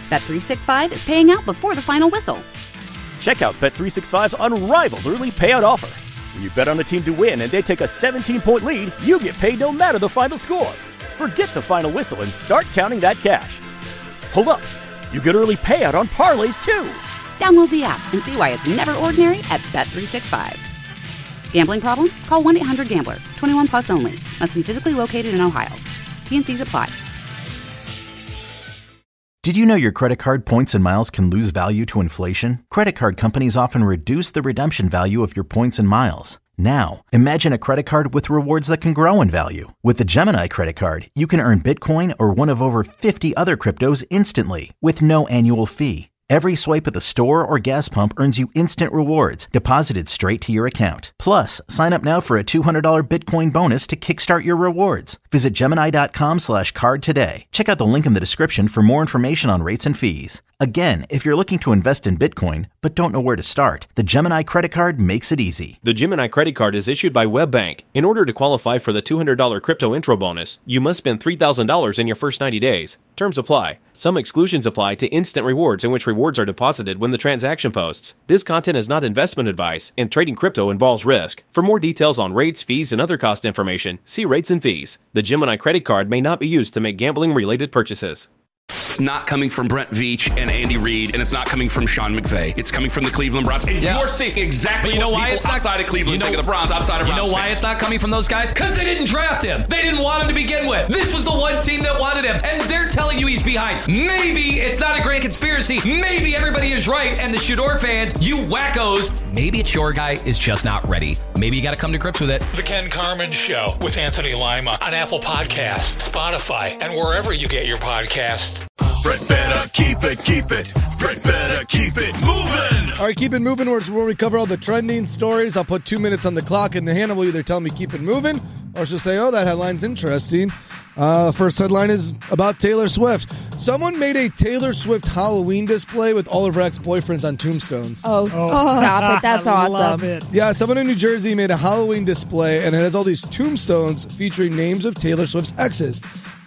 Bet365 is paying out before the final whistle. Check out Bet365's unrivaled early payout offer. When you bet on a team to win and they take a 17-point lead, you get paid no matter the final score. Forget the final whistle and start counting that cash. Hold up. You get early payout on parlays, too. Download the app and see why it's never ordinary at Bet365. Gambling problem? Call 1-800-GAMBLER. 21 plus only. Must be physically located in Ohio. T&Cs apply. Did you know your credit card points and miles can lose value to inflation? Credit card companies often reduce the redemption value of your points and miles. Now, imagine a credit card with rewards that can grow in value. With the Gemini credit card, you can earn Bitcoin or one of over 50 other cryptos instantly with no annual fee. Every swipe at the store or gas pump earns you instant rewards deposited straight to your account. Plus, sign up now for a $200 Bitcoin bonus to kickstart your rewards. Visit Gemini.com/card today. Check out the link in the description for more information on rates and fees. Again, if you're looking to invest in Bitcoin but don't know where to start, the Gemini credit card makes it easy. The Gemini credit card is issued by WebBank. In order to qualify for the $200 crypto intro bonus, you must spend $3,000 in your first 90 days. Terms apply. Some exclusions apply to instant rewards, in which rewards are deposited when the transaction posts. This content is not investment advice, and trading crypto involves risk. For more details on rates, fees, and other cost information, see rates and fees. The Gemini credit card may not be used to make gambling-related purchases. It's not coming from Brent Veach and Andy Reid, and it's not coming from Sean McVay. It's coming from the Cleveland Browns. And you're seeing exactly you know what why people it's not, outside of Cleveland think of the Browns, outside of Browns. You know why fans. it's not coming from those guys? Because they didn't draft him. They didn't want him to begin with. This was the one team that wanted him, and they're telling you he's behind. Maybe it's not a grand conspiracy. Maybe everybody is right, and the Shador fans, you wackos, maybe it's your guy is just not ready. Maybe you got to come to grips with it. The Ken Carman Show with Anthony Lima on Apple Podcasts, Spotify, and wherever you get your podcasts. Brett better keep it. Brett better keep it moving. All right, keep it moving. Where we cover all the trending stories. I'll put 2 minutes on the clock, and Hannah will either tell me keep it moving, or she'll say, oh, that headline's interesting. First headline is about Taylor Swift. Someone made a Taylor Swift Halloween display with all of her ex-boyfriends on tombstones. Oh, stop it. That's awesome. Love it. Yeah, someone in New Jersey made a Halloween display, and it has all these tombstones featuring names of Taylor Swift's exes.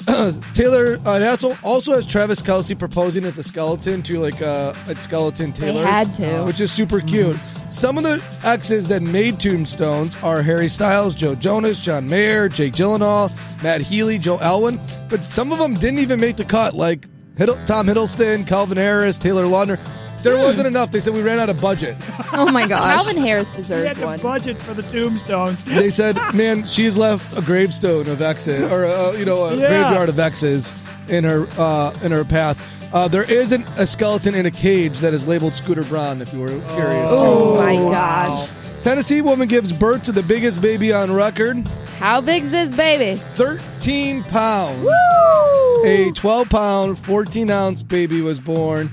Taylor, it also has Travis Kelce proposing as a skeleton to a skeleton Taylor. They had to. Which is super cute. Some of the exes that made tombstones are Harry Styles, Joe Jonas, John Mayer, Jake Gyllenhaal, Matt Healy, Joe Alwyn. But some of them didn't even make the cut, like Tom Hiddleston, Calvin Harris, Taylor Lautner. There wasn't enough. They said we ran out of budget. Oh my gosh. Calvin Harris deserved one. Budget for the tombstones. They said, man, she's left a gravestone of exes, or a graveyard of exes in her path. There isn't a skeleton in a cage that is labeled Scooter Braun, if you were curious. Oh my gosh. Tennessee woman gives birth to the biggest baby on record. How big's this baby? 13 pounds. Woo! A 12-pound, 14-ounce baby was born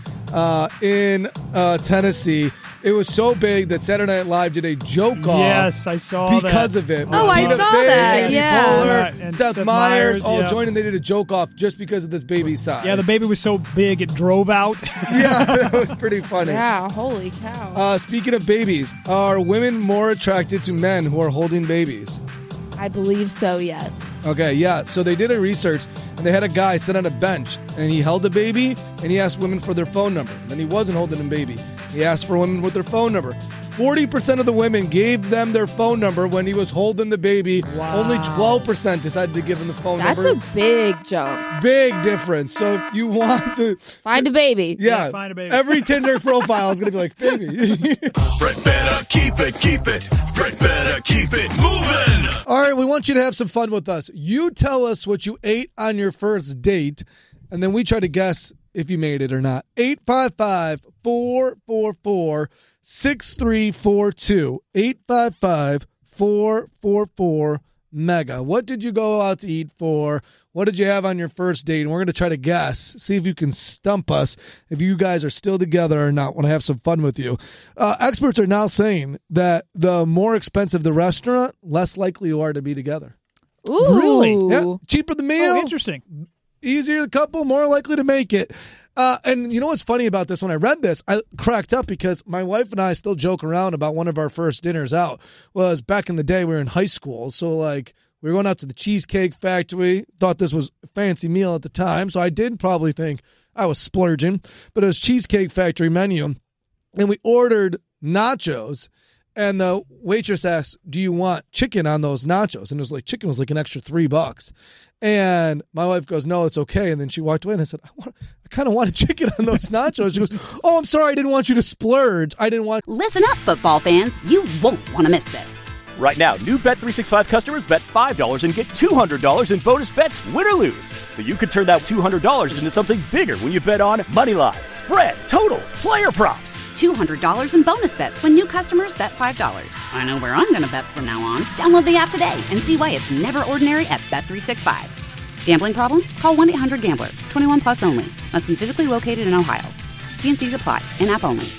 in Tennessee. It was so big that Saturday Night Live did a joke off. Yes, I saw that. Because of it. Oh, I saw that. Andy Yeah. Poehler, And Seth Meyers all joined, and they did a joke off just because of this baby's size. Yeah, the baby was so big it drove out. Yeah, it was pretty funny. Yeah, holy cow. Speaking of babies, are women more attracted to men who are holding babies? I believe so, yes. Okay, yeah. So they did a research, and they had a guy sit on a bench, and he held a baby, and he asked women for their phone number. Then he wasn't holding a baby. He asked for women with their phone number. 40% of the women gave them their phone number when he was holding the baby. Wow. Only 12% decided to give him the phone number. That's a big jump. Big difference. So if you want to... Find a baby. Yeah, find a baby. Every Tinder profile is going to be like, baby. Brett better keep it. Brett better keep it moving. All right, we want you to have some fun with us. You tell us what you ate on your first date, and then we try to guess if you made it or not. 855-444-6342. 855-444-MEGA. What did you go out to eat for? What did you have on your first date? And we're going to try to guess, see if you can stump us, if you guys are still together or not. Want to have some fun with you. Experts are now saying that the more expensive the restaurant, less likely you are to be together. Ooh. Really? Yeah, cheaper the meal. Oh, interesting. Easier the couple, more likely to make it. And you know what's funny about this? When I read this, I cracked up because my wife and I still joke around about one of our first dinners out was back in the day we were in high school. So like we were going out to the Cheesecake Factory, thought this was a fancy meal at the time. So I did probably think I was splurging, but it was Cheesecake Factory menu. And we ordered nachos. And the waitress asked, do you want chicken on those nachos? And it was like, chicken was like an extra $3. And my wife goes, no, it's okay. And then she walked away and I said, I kind of wanted chicken on those nachos. She goes, oh, I'm sorry. I didn't want you to splurge. I didn't want. Listen up, football fans. You won't want to miss this. Right now, new Bet365 customers bet $5 and get $200 in bonus bets, win or lose. So you could turn that $200 into something bigger when you bet on money line, spread, totals, player props. $200 in bonus bets when new customers bet $5. I know where I'm going to bet from now on. Download the app today and see why it's never ordinary at Bet365. Gambling problem? Call 1-800-GAMBLER. 21 plus only. Must be physically located in Ohio. T&Cs apply. In-app only.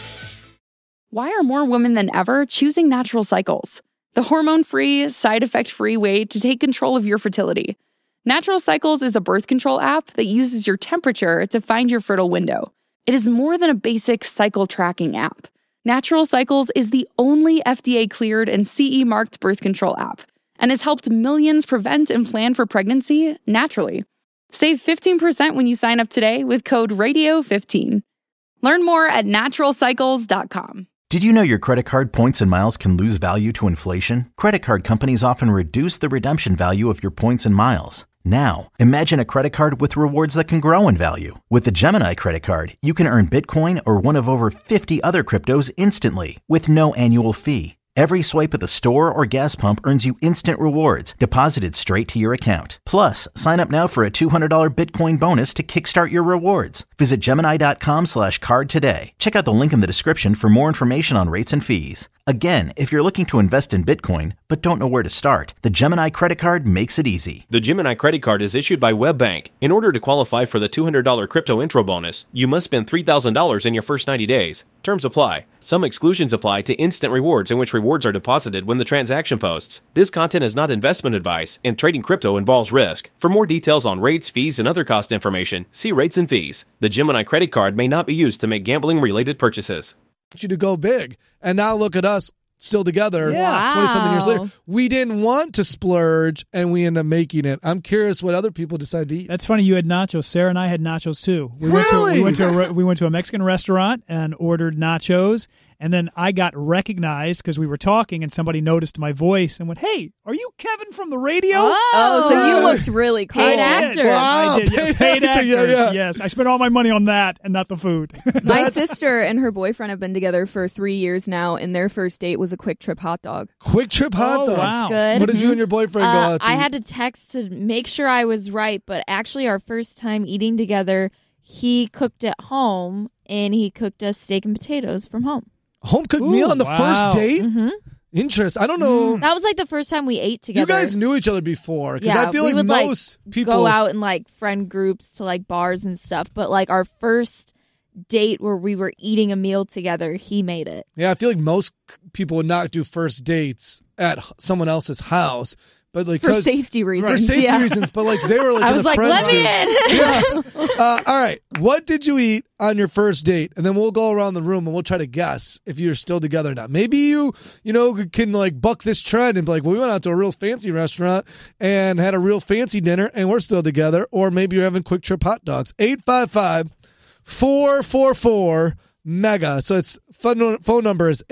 Why are more women than ever choosing Natural Cycles? The hormone-free, side-effect-free way to take control of your fertility. Natural Cycles is a birth control app that uses your temperature to find your fertile window. It is more than a basic cycle tracking app. Natural Cycles is the only FDA-cleared and CE-marked birth control app and has helped millions prevent and plan for pregnancy naturally. Save 15% when you sign up today with code RADIO15. Learn more at naturalcycles.com. Did you know your credit card points and miles can lose value to inflation? Credit card companies often reduce the redemption value of your points and miles. Now, imagine a credit card with rewards that can grow in value. With the Gemini credit card, you can earn Bitcoin or one of over 50 other cryptos instantly with no annual fee. Every swipe at the store or gas pump earns you instant rewards deposited straight to your account. Plus, sign up now for a $200 Bitcoin bonus to kickstart your rewards. Visit Gemini.com/card today. Check out the link in the description for more information on rates and fees. Again, if you're looking to invest in Bitcoin but don't know where to start, the Gemini credit card makes it easy. The Gemini credit card is issued by WebBank. In order to qualify for the $200 crypto intro bonus, you must spend $3,000 in your first 90 days. Terms apply. Some exclusions apply to instant rewards in which rewards are deposited when the transaction posts. This content is not investment advice, and trading crypto involves risk. For more details on rates, fees, and other cost information, see rates and fees. The Gemini credit card may not be used to make gambling-related purchases. You to go big. And now look at us still together 20-something years later. We didn't want to splurge, and we ended up making it. I'm curious what other people decide to eat. That's funny. You had nachos. Sarah and I had nachos, too. We went to a Mexican restaurant and ordered nachos. And then I got recognized because we were talking and somebody noticed my voice and went, hey, are you Kevin from the radio? Oh, so you looked really cool. Paid actor. Wow, I did. Yeah, paid actors, yes. I spent all my money on that and not the food. My sister and her boyfriend have been together for 3 years now, and their first date was a Quick Trip hot dog. Quick Trip hot dog? That's good. What did you and your boyfriend go out to I eat? had to text to make sure I was right, but actually our first time eating together, he cooked at home, and he cooked us steak and potatoes from home. Home cooked meal on the first date? Mm-hmm. Interesting. I don't know. That was like the first time we ate together. You guys knew each other before. Because I feel we would most people go out in like friend groups to like bars and stuff. But like our first date where we were eating a meal together, he made it. Yeah, I feel like most people would not do first dates at someone else's house. But like for safety reasons. For safety reasons. But like they were like I in was the like, friends let me group. in. Yeah. All right. What did you eat on your first date? And then we'll go around the room and we'll try to guess if you're still together or not. Maybe you can like buck this trend and be like, well, we went out to a real fancy restaurant and had a real fancy dinner and we're still together. Or maybe you're having Quick Trip hot dogs. 855-444-MEGA. So it's phone number is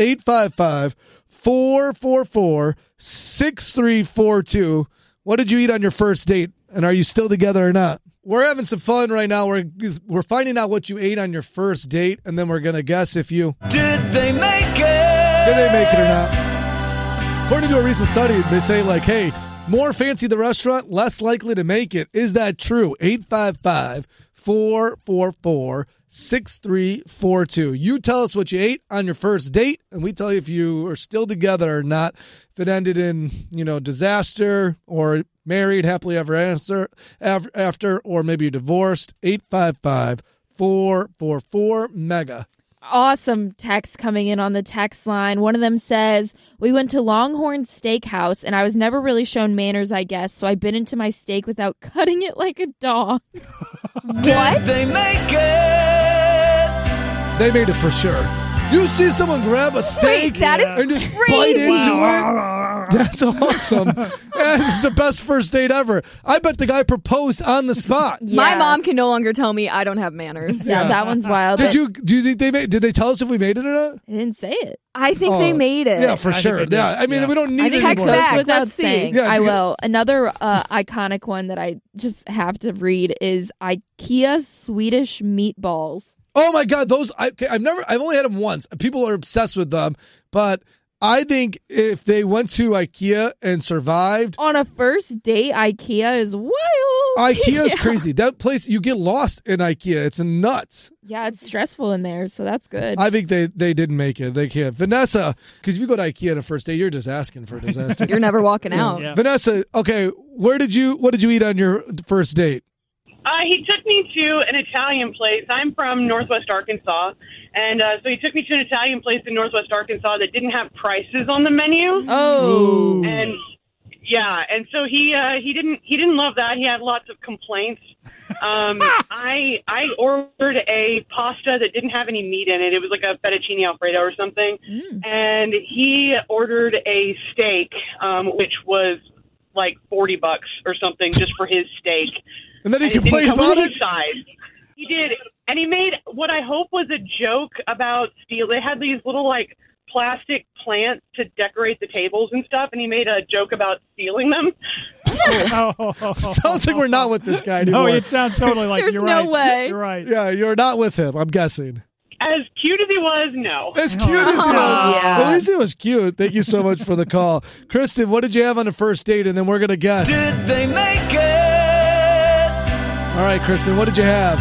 855-444-6342. What did you eat on your first date? And are you still together or not? We're having some fun right now. We're finding out what you ate on your first date, and then we're going to guess if you... Did they make it? Did they make it or not? According to a recent study, they say, like, hey, more fancy the restaurant, less likely to make it. Is that true? 855-444-6342. You tell us what you ate on your first date, and we tell you if you are still together or not. If it ended in, disaster or married, happily ever after, or maybe you're divorced. 855-444-MEGA. Awesome text coming in on the text line. One of them says, we went to Longhorn Steakhouse, and I was never really shown manners, I guess, so I bit into my steak without cutting it like a dog. What? Did they make it? They made it for sure. You see someone grab a steak Wait, that is and just crazy. bite into it? That's awesome. And it's the best first date ever. I bet the guy proposed on the spot. My mom can no longer tell me I don't have manners. Yeah, that one's wild. Do you think did they tell us if we made it or not? I didn't say it. I think they made it. Yeah, for sure. Yeah, I mean, we don't need it text anymore. back. Without Let's see. saying, Yeah, I will. Another iconic one that I just have to read is IKEA Swedish meatballs. Oh my God, those I've only had them once. People are obsessed with them, but I think if they went to IKEA and survived on a first date, IKEA is wild. IKEA is crazy. That place, you get lost in IKEA. It's nuts. Yeah, it's stressful in there, so that's good. I think they didn't make it. They can't. Vanessa, because if you go to IKEA on a first date, you're just asking for a disaster. You're never walking out. Yeah. Vanessa, okay, what did you eat on your first date? He took me to an Italian place. I'm from Northwest Arkansas, and so he took me to an Italian place in Northwest Arkansas that didn't have prices on the menu. Oh, and yeah, and so he didn't love that. He had lots of complaints. I ordered a pasta that didn't have any meat in it. It was like a fettuccine Alfredo or something, and he ordered a steak, which was like $40 or something just for his steak. And then he complained about it? Size. He did. And he made what I hope was a joke about steel. They had these little, like, plastic plants to decorate the tables and stuff, and he made a joke about stealing them. Sounds like we're not with this guy anymore. No, it sounds totally like There's you're no right. way. You're right. Yeah, you're not with him, I'm guessing. As cute as he was, no. As cute as he was. Yeah. At least it was cute. Thank you so much for the call. Kristen, what did you have on the first date? And then we're going to guess. Did they make it? All right, Kristen, what did you have?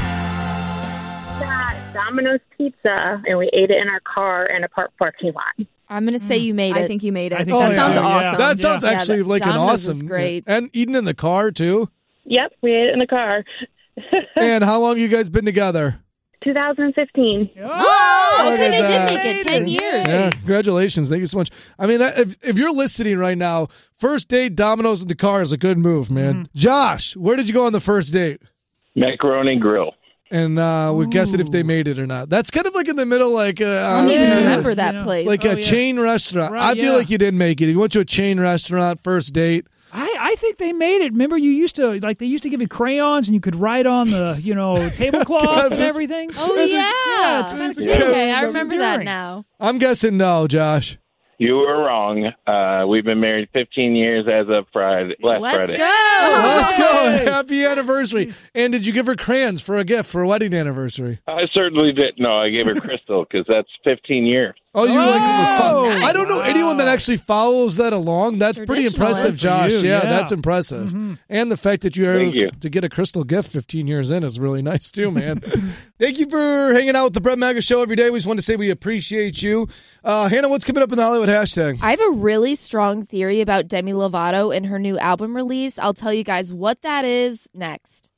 Domino's Pizza, and we ate it in our car in a parking lot. I'm going to say you made it. I think you made it. Oh, That sounds awesome. That sounds actually like an Domino's awesome. is great. And eating in the car, too? Yep, we ate it in the car. And how long you guys been together? 2015. Oh, Look okay, at they that. did make it 10 years. Yeah, congratulations. Thank you so much. I mean, if you're listening right now, first date Domino's in the car is a good move, man. Josh, where did you go on the first date? Macaroni Grill. And we're guessing if they made it or not. That's kind of like in the middle, like I don't even remember that place. like a chain restaurant. Right, I feel like you didn't make it. You went to a chain restaurant, first date. I think they made it. Remember, they used to give you crayons and you could write on the tablecloth and everything. Oh yeah, it's kind of okay. I remember that now. I'm guessing no, Josh. You were wrong. We've been married 15 years as of Friday. Last Friday. Let's go. Happy anniversary. And did you give her crayons for a gift for a wedding anniversary? I certainly didn't. No, I gave her crystal because that's 15 years. Oh, you like nice. I don't know anyone that actually follows that along. That's pretty impressive, Josh. You, yeah, yeah. that's impressive. And the fact that you were Thank you. able to get a crystal gift 15 years in is really nice too, man. Thank you for hanging out with the Brett Maga Show every day. We just want to say we appreciate you. Hannah, what's coming up in the Hollywood hashtag? I have a really strong theory about Demi Lovato and her new album release. I'll tell you guys what that is next.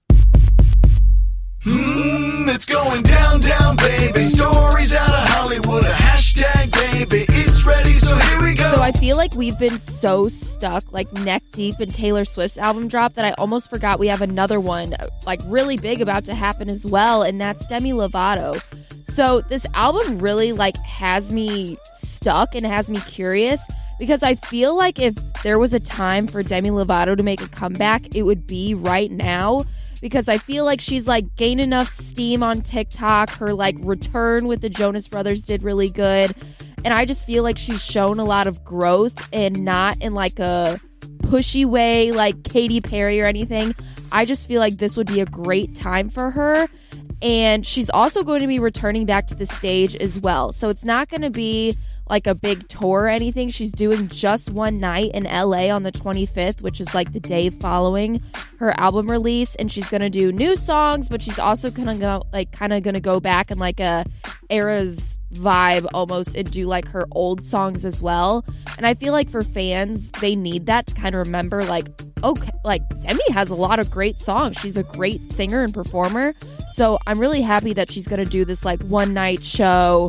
It's going down, down, baby. Stories out of Hollywood. A hashtag, baby. It's ready, so here we go. So I feel like we've been so stuck, like neck deep in Taylor Swift's album drop that I almost forgot we have another one, like really big about to happen as well, and that's Demi Lovato. So this album really like has me stuck and has me curious because I feel like if there was a time for Demi Lovato to make a comeback, it would be right now. Because I feel like she's like gained enough steam on TikTok. Her like return with the Jonas Brothers did really good. And I just feel like she's shown a lot of growth and not in like a pushy way like Katy Perry or anything. I just feel like this would be a great time for her. And she's also going to be returning back to the stage as well. So it's not going to be like a big tour or anything. She's doing just one night in LA on the 25th, which is like the day following her album release. And she's going to do new songs, but she's also going to go back and like a Eras vibe almost and do like her old songs as well. And I feel like for fans, they need that to kind of remember like, okay, like Demi has a lot of great songs. She's a great singer and performer. So I'm really happy that she's going to do this like one night show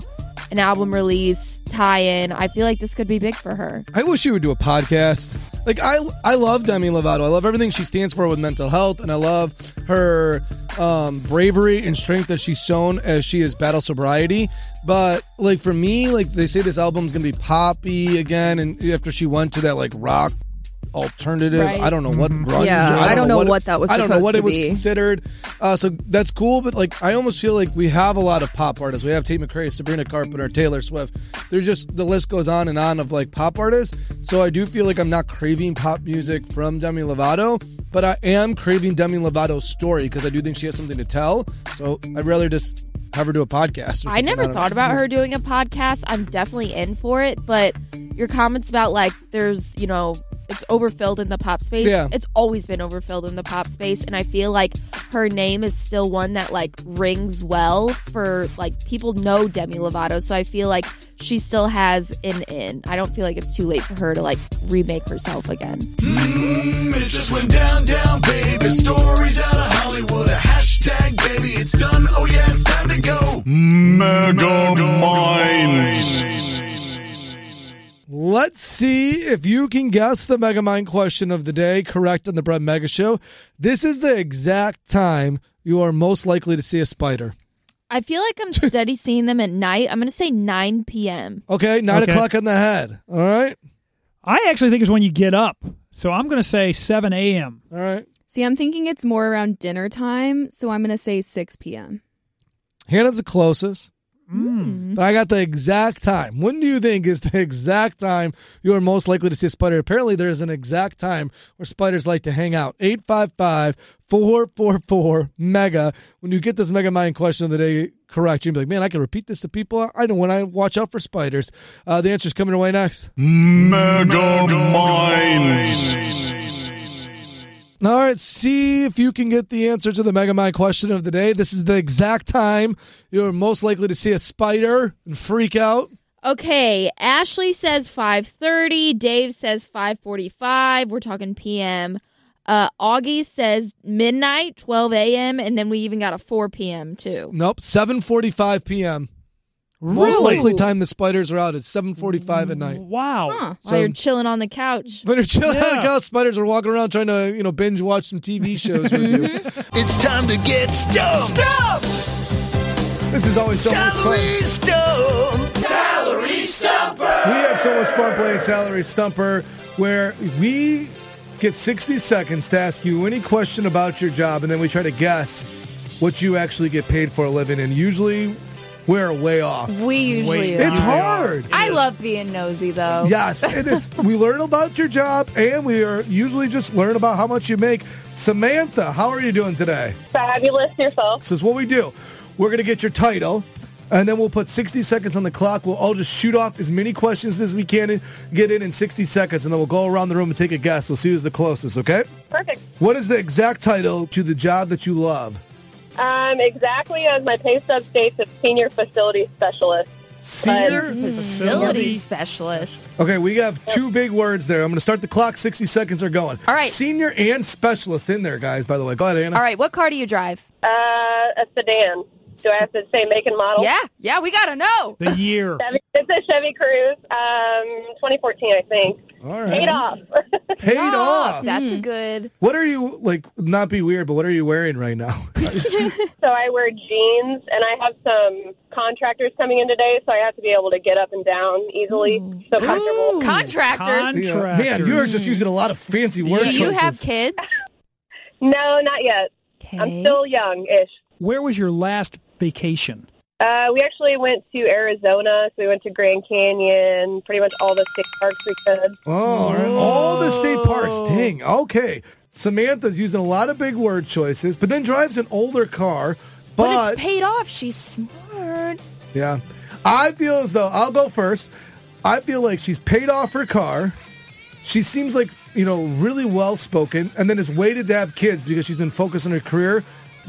an album release, tie-in. I feel like this could be big for her. I wish she would do a podcast. Like, I love Demi Lovato. I love everything she stands for with mental health, and I love her bravery and strength that she's shown as she has battled sobriety. But, like, for me, like, they say this album's going to be poppy again, and after she went to that, like, rock alternative, Right. I don't know what grunge. Yeah, I don't know what that was I don't know what it was supposed to be. considered. So that's cool, but like I almost feel like we have a lot of pop artists. We have Tate McRae, Sabrina Carpenter, Taylor Swift. There's just the list goes on and on of like pop artists. So I do feel like I'm not craving pop music from Demi Lovato, but I am craving Demi Lovato's story because I do think she has something to tell. So I'd rather just have her do a podcast. Or I never don't thought know. about her doing a podcast. I'm definitely in for it, but your comments about like there's, it's overfilled in the pop space. Yeah. It's always been overfilled in the pop space, and I feel like her name is still one that like rings well for like people know Demi Lovato, so I feel like she still has an in. I don't feel like it's too late for her to like remake herself again. It just went down, baby. Stories out of Hollywood. A hashtag, baby. It's done. Oh, yeah, it's time to go. Mega Minds. Let's see if you can guess the Megamind question of the day correct on the Brett Mega Show. This is the exact time you are most likely to see a spider. I feel like I'm steady seeing them at night. I'm going to say 9 p.m. Okay, 9 o'clock on the head. All right. I actually think it's when you get up. So I'm going to say 7 a.m. All right. See, I'm thinking it's more around dinner time, so I'm going to say 6 p.m. Hannah's the closest. But I got the exact time. When do you think is the exact time you are most likely to see a spider? Apparently, there is an exact time where spiders like to hang out. 855-444-MEGA. When you get this Mega Mind question of the day correct, you'll be like, man, I can repeat this to people. I know when I watch out for spiders. The answer's coming away next. Mega Minds. All right, see if you can get the answer to the Mega Mind question of the day. This is the exact time you're most likely to see a spider and freak out. Okay, Ashley says 5:30. Dave says 5:45. We're talking p.m. Augie says midnight, 12 a.m., and then we even got a 4 p.m. too. Nope, 7:45 p.m. Most Really? likely time the spiders are out is 7:45 at night. Wow. Huh. So- While you're chilling on the couch. When you're chilling on the Yeah. couch, spiders are walking around trying to, binge watch some TV shows with you. It's time to get stumped. This is always so much fun. Stump. Salary Stumper. We have so much fun playing Salary Stumper, where we get 60 seconds to ask you any question about your job, and then we try to guess what you actually get paid for a living, and usually we're way off. We usually It's are. hard. I love being nosy, though. Yes, it is. We learn about your job, and we are usually just learn about how much you make. Samantha, how are you doing today? Fabulous yourself. So this is what we do. We're going to get your title, and then we'll put 60 seconds on the clock. We'll all just shoot off as many questions as we can and get in 60 seconds, and then we'll go around the room and take a guess. We'll see who's the closest, okay? Perfect. What is the exact title to the job that you love? Exactly as my pay stub states, it's Senior Facility Specialist. Senior Facility specialist. Okay, we have two big words there. I'm going to start the clock. 60 seconds are going. All right. Senior and specialist in there, guys, by the way. Go ahead, Anna. All right, what car do you drive? A sedan. Do I have to say make and model? Yeah, we got to know. The year. It's a Chevy Cruze, 2014, I think. All right. Paid off. Paid off. That's a good. What are you, not be weird, but what are you wearing right now? So I wear jeans, and I have some contractors coming in today, so I have to be able to get up and down easily. So comfortable. Contractors. Yeah. Man, you are just using a lot of fancy words. Do you have kids? No, not yet. I'm still young-ish. Where was your last vacation? We actually went to Arizona, so we went to Grand Canyon, pretty much all the state parks we could. Oh, all right. All the state parks. Dang. Okay. Samantha's using a lot of big word choices, but then drives an older car. But it's paid off. She's smart. Yeah. I feel as though, I'll go first. I feel like she's paid off her car. She seems like, really well-spoken, and then has waited to have kids because she's been focused on her career.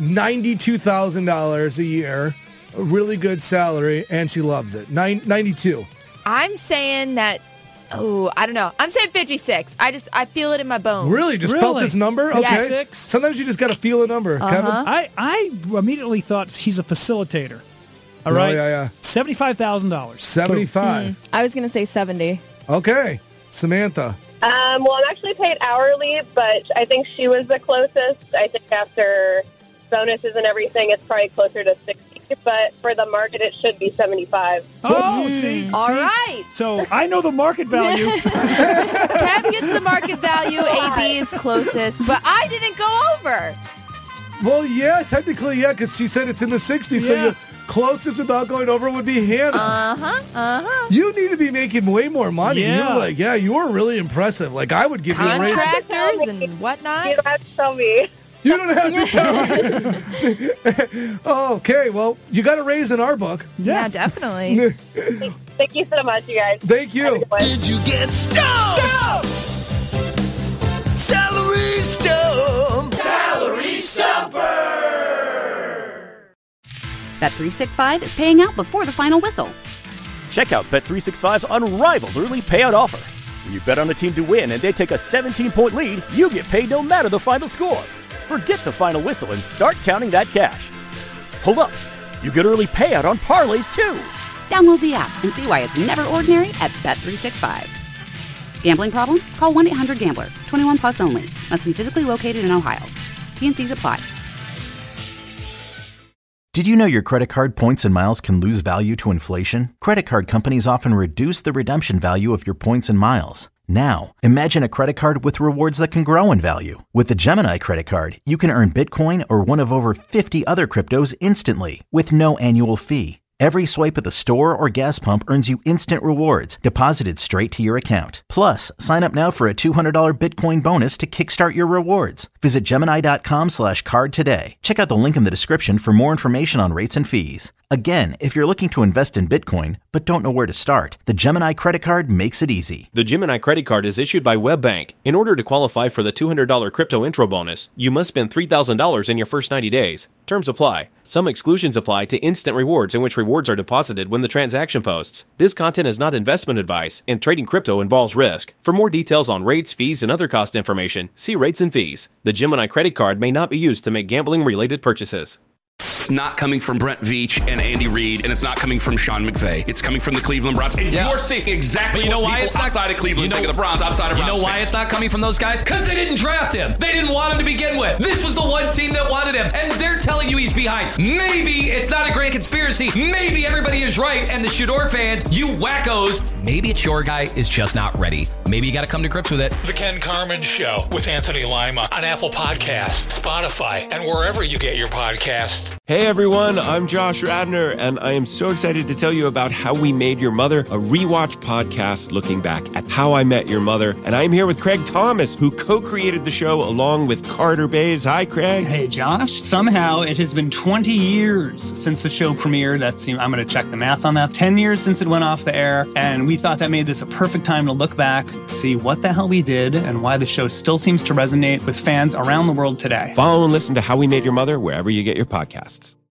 $92,000 a year, a really good salary, and she loves it. 92. I'm saying that. Oh, I don't know. I'm saying 56. I feel it in my bones. Really? Just felt this number? Okay. Yes. Sometimes you just got to feel a number. Kevin? I immediately thought she's a facilitator. All right. Yeah. $75,000. 75. I was going to say 70. Okay. Samantha. Well, I'm actually paid hourly, but I think she was the closest. I think after bonuses and everything, it's probably closer to 60. But for the market, it should be 75. Oh, see. All right. So I know the market value. Kev gets the market value. AB is closest, but I didn't go over. Well, yeah, technically, yeah, because she said it's in the 60s. So your closest without going over would be Hannah. You need to be making way more money. Yeah. You were really impressive. Like, I would give you a raise. Contractors and whatnot. You don't have to tell me. You don't have to tell me. Okay, well, you got a raise in our book. Yeah, definitely. Thank you so much, you guys. Thank you. Did you get stumped? Salary stump. Salary stumper. Bet365 is paying out before the final whistle. Check out Bet365's unrivaled early payout offer. When you bet on a team to win and they take a 17-point lead, you get paid no matter the final score. Forget the final whistle and start counting that cash. Hold up. You get early payout on parlays, too. Download the app and see why it's never ordinary at Bet365. Gambling problem? Call 1-800-GAMBLER. 21 plus only. Must be physically located in Ohio. T&Cs apply. Did you know your credit card points and miles can lose value to inflation? Credit card companies often reduce the redemption value of your points and miles. Now, imagine a credit card with rewards that can grow in value. With the Gemini credit card, you can earn Bitcoin or one of over 50 other cryptos instantly with no annual fee. Every swipe at the store or gas pump earns you instant rewards deposited straight to your account. Plus, sign up now for a $200 Bitcoin bonus to kickstart your rewards. Visit Gemini.com/card today. Check out the link in the description for more information on rates and fees. Again, if you're looking to invest in Bitcoin but don't know where to start, the Gemini credit card makes it easy. The Gemini credit card is issued by WebBank. In order to qualify for the $200 crypto intro bonus, you must spend $3,000 in your first 90 days. Terms apply. Some exclusions apply to instant rewards, in which rewards are deposited when the transaction posts. This content is not investment advice, and trading crypto involves risk. For more details on rates, fees, and other cost information, see rates and fees. The Gemini credit card may not be used to make gambling-related purchases. It's not coming from Brett Veach and Andy Reid, and it's not coming from Sean McVay. It's coming from the Cleveland Browns. And you're seeing exactly what people outside of Cleveland think of the Browns, outside of Browns. You know why it's not coming from those guys? Because they didn't draft him. They didn't want him to begin with. This was the one team that wanted him, and they're telling you he's behind. Maybe it's not a grand conspiracy. Maybe everybody is right, and the Shador fans, you wackos, maybe it's your guy is just not ready. Maybe you got to come to grips with it. The Ken Carman Show with Anthony Lima on Apple Podcasts, Spotify, and wherever you get your podcasts. Hey everyone, I'm Josh Radner, and I am so excited to tell you about How We Made Your Mother, a rewatch podcast looking back at How I Met Your Mother. And I'm here with Craig Thomas, who co-created the show along with Carter Bays. Hi, Craig. Hey, Josh. Somehow it has been 20 years since the show premiered. I'm going to check the math on that. 10 years since it went off the air, and we thought that made this a perfect time to look back, see what the hell we did, and why the show still seems to resonate with fans around the world today. Follow and listen to How We Made Your Mother wherever you get your podcasts.